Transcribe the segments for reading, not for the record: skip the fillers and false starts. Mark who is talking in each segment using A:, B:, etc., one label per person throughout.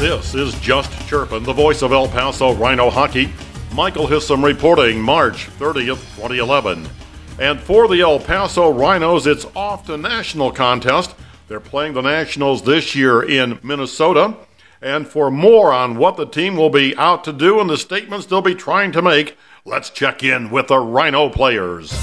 A: This is Just Chirpin', the voice of El Paso Rhino Hockey. Michael Hissam reporting March 30th, 2011. And for the El Paso Rhinos, it's off to national contest. They're playing the Nationals this year in Minnesota. And for more on what the team will be out to do and the statements they'll be trying to make, let's check in with the Rhino players.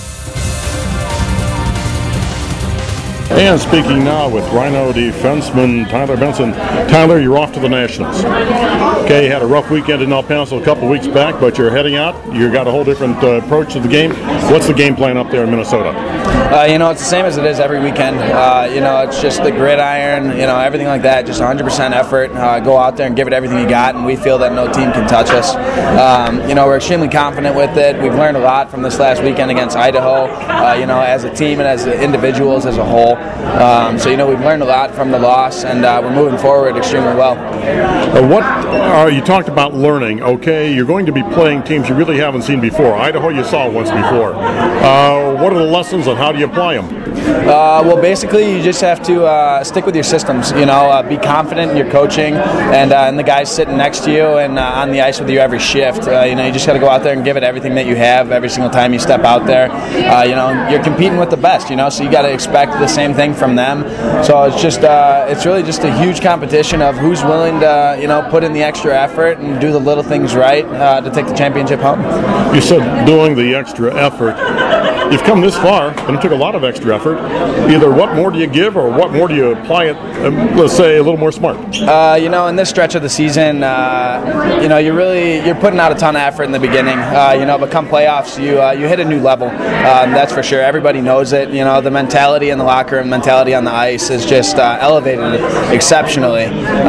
A: And speaking now with Rhino defenseman Tyler Benson. Tyler, you're off to the Nationals. Okay, you had a rough weekend in El Paso a couple weeks back, but you're heading out. You've got a whole different approach to the game. What's the game plan up there in Minnesota?
B: It's the same as it is every weekend. It's just the gridiron, everything like that, just 100% effort. Go out there and give it everything you got, and we feel that no team can touch us. We're extremely confident with it. We've learned a lot from this last weekend against Idaho, as a team and as individuals as a whole. We've learned a lot from the loss, and we're moving forward extremely well.
A: You talked about learning. Okay, you're going to be playing teams you really haven't seen before. Idaho you saw once before. What are the lessons and how do you apply them?
B: Basically, you just have to stick with your systems. Be confident in your coaching and the guys sitting next to you and on the ice with you every shift. You just got to go out there and give it everything that you have every single time you step out there. You're competing with the best. So you got to expect the same thing from them. So it's really just a huge competition of who's willing to put in the extra effort and do the little things right to take the championship home.
A: You said doing the extra effort. You've come this far, and it took a lot of extra effort. Either what more do you give, or what more do you apply it, let's say, a little more smart?
B: In this stretch of the season, you're putting out a ton of effort in the beginning. But come playoffs, you hit a new level. That's for sure. Everybody knows it. The mentality in the locker room, mentality on the ice is just elevated exceptionally.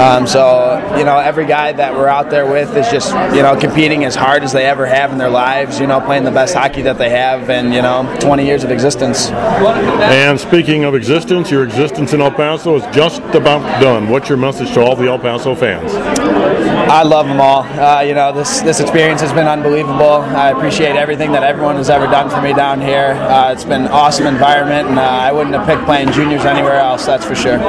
B: Every guy that we're out there with is just competing as hard as they ever have in their lives. Playing the best hockey that they have, and 20 years of existence.
A: And speaking of existence, your existence in El Paso is just about done. What's your message to all the El Paso fans?
B: I love them all. This experience has been unbelievable. I appreciate everything that everyone has ever done for me down here. It's been an awesome environment, and I wouldn't have picked playing juniors anywhere else, that's for sure.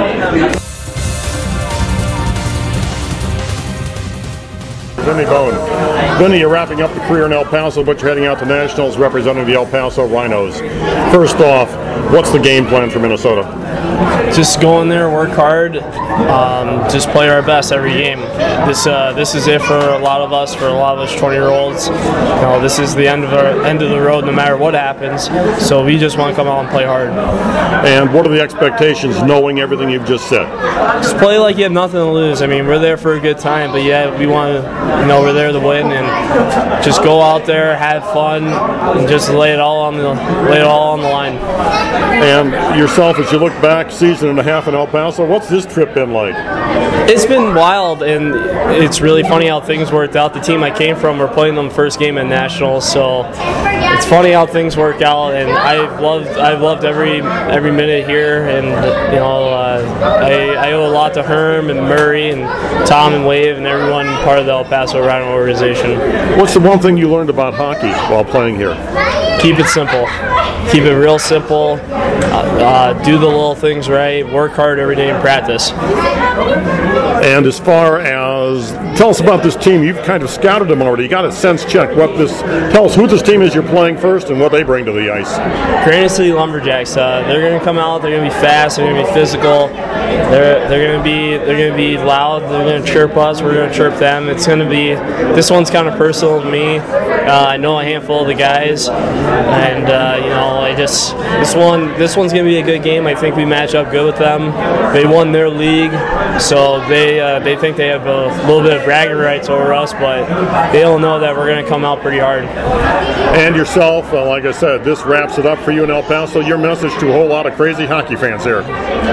A: Vinny Bone. Vinny, you're wrapping up the career in El Paso, but you're heading out to Nationals representing the El Paso Rhinos. First off, what's the game plan for Minnesota?
C: Just go in there, work hard, just play our best every game. This is it for a lot of us 20-year-olds. This is the end of the road no matter what happens. So we just want to come out and play hard.
A: And what are the expectations knowing everything you've just said?
C: Just play like you have nothing to lose. We're there for a good time, but we want to, we're there to win, and just go out there, have fun, and just lay it all on the line.
A: And yourself, as you look back, season and a half in El Paso, what's this trip been like?
C: It's been wild, and it's really funny how things worked out. The team I came from, we're playing them first game at Nationals, so it's funny how things work out. And I've loved every minute here, and I owe a lot to Herm and Murray and Tom and Wave and everyone part of the El Paso Rhino organization.
A: What's the one thing you learned about hockey while playing here?
C: Keep it simple. Keep it real simple. Do the little things right. Work hard every day in practice.
A: And as far as, tell us about this team. You've kind of scouted them already. You got a sense check. Tell us who this team is you're playing first and what they bring to the ice.
C: Granite City Lumberjacks. They're going to come out. They're going to be fast. They're going to be physical. They're going to be loud. They're going to chirp us. We're going to chirp them. It's going to be. This one's kind of personal to me. I know a handful of the guys, and this one's going to be a good game. I think we match up good with them. They won their league, so they think they have a little bit of bragging rights over us, but they don't know that we're going to come out pretty hard.
A: And yourself, like I said, this wraps it up for you in El Paso. Your message to a whole lot of crazy hockey fans here.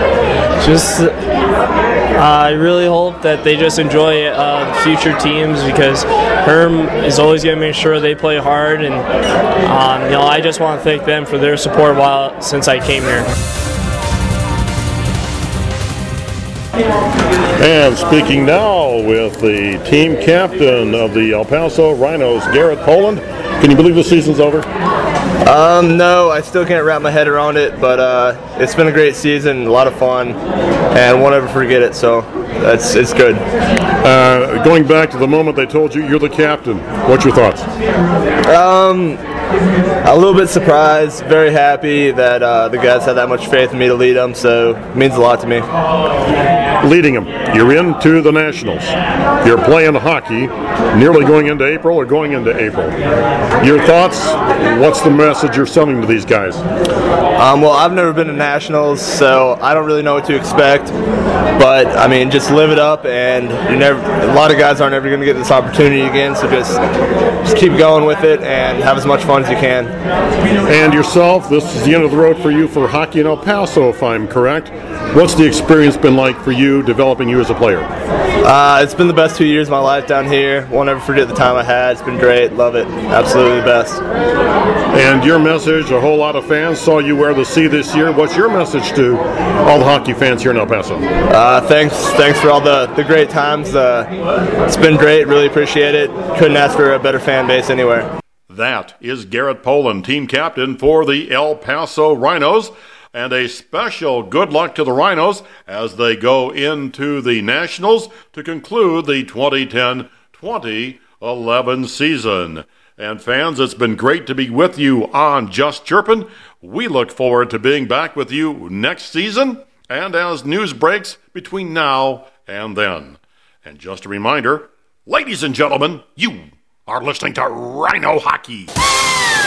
C: I really hope that they just enjoy future teams, because Herm is always going to make sure they play hard, and I just want to thank them for their support since I came here.
A: And speaking now with the team captain of the El Paso Rhinos, Garrett Poland. Can you believe the season's over?
D: No, I still can't wrap my head around it, but it's been a great season, a lot of fun, and won't ever forget it, so it's good.
A: Going back to the moment they told you you're the captain, what's your thoughts?
D: A little bit surprised, very happy that the guys had that much faith in me to lead them, so it means a lot to me.
A: Leading them, you're into the Nationals. You're playing hockey, nearly going into April or going into April. Your thoughts? What's the message you're sending to these guys?
D: Well, I've never been to Nationals, so I don't really know what to expect. But I mean, just live it up, and a lot of guys aren't ever going to get this opportunity again. So just keep going with it and have as much fun as you can.
A: And yourself, this is the end of the road for you for hockey in El Paso, if I'm correct. What's the experience been like for you, developing you as a player?
D: It's been the best 2 years of my life down here. Won't ever forget the time I had. It's been great. Love it. Absolutely the best.
A: And your message, a whole lot of fans saw you wear the C this year. What's your message to all the hockey fans here in El Paso?
D: Thanks for all the great times. It's been great. Really appreciate it. Couldn't ask for a better fan base anywhere.
A: That is Garrett Poland, team captain for the El Paso Rhinos. And a special good luck to the Rhinos as they go into the Nationals to conclude the 2010-2011 season. And fans, it's been great to be with you on Just Chirpin'. We look forward to being back with you next season and as news breaks between now and then. And just a reminder, ladies and gentlemen, you are listening to Rhino Hockey.